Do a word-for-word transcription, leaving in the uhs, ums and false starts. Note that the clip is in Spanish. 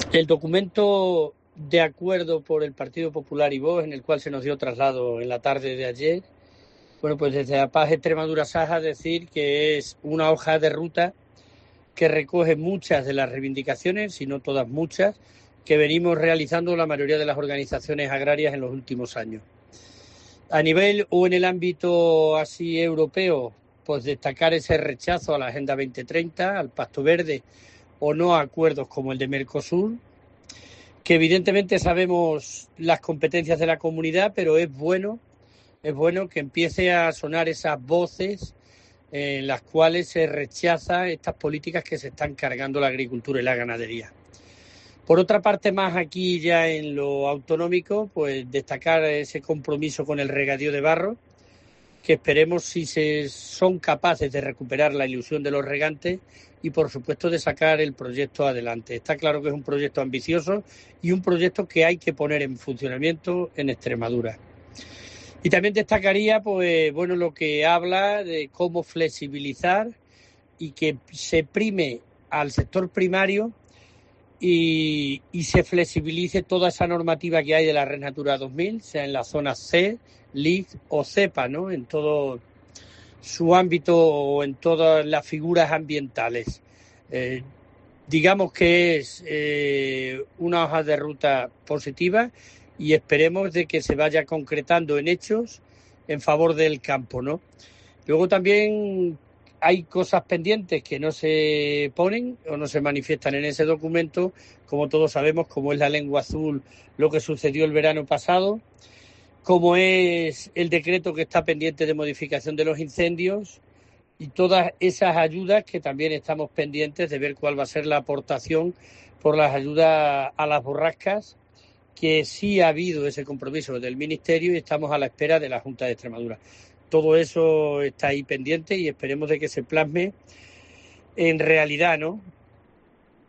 El documento de acuerdo por el Partido Popular y Vox, en el cual se nos dio traslado en la tarde de ayer, bueno, pues desde la Paz Extremadura Saja decir que es una hoja de ruta que recoge muchas de las reivindicaciones, si no todas muchas, que venimos realizando la mayoría de las organizaciones agrarias en los últimos años. A nivel o en el ámbito así europeo, pues destacar ese rechazo a la Agenda veinte treinta, al Pacto Verde o no a acuerdos como el de Mercosur, que evidentemente sabemos las competencias de la comunidad, pero es bueno, es bueno que empiece a sonar esas voces en las cuales se rechaza estas políticas que se están cargando la agricultura y la ganadería. Por otra parte, más aquí ya en lo autonómico, pues destacar ese compromiso con el regadío de barro, que esperemos si se son capaces de recuperar la ilusión de los regantes y, por supuesto, de sacar el proyecto adelante. Está claro que es un proyecto ambicioso y un proyecto que hay que poner en funcionamiento en Extremadura. Y también destacaría, pues, bueno, lo que habla de cómo flexibilizar y que se prime al sector primario y, y se flexibilice toda esa normativa que hay de la Red Natura dos mil, sea en la zona C, L I C o CEPA, ¿no? En todo su ámbito o en todas las figuras ambientales. Eh, digamos que es eh, una hoja de ruta positiva y esperemos de que se vaya concretando en hechos en favor del campo, ¿no? Luego también hay cosas pendientes que no se ponen o no se manifiestan en ese documento, como todos sabemos, como es la lengua azul, lo que sucedió el verano pasado, como es el decreto que está pendiente de modificación de los incendios y todas esas ayudas que también estamos pendientes de ver cuál va a ser la aportación por las ayudas a las borrascas, que sí ha habido ese compromiso del Ministerio y estamos a la espera de la Junta de Extremadura. Todo eso está ahí pendiente y esperemos de que se plasme en realidad, ¿no?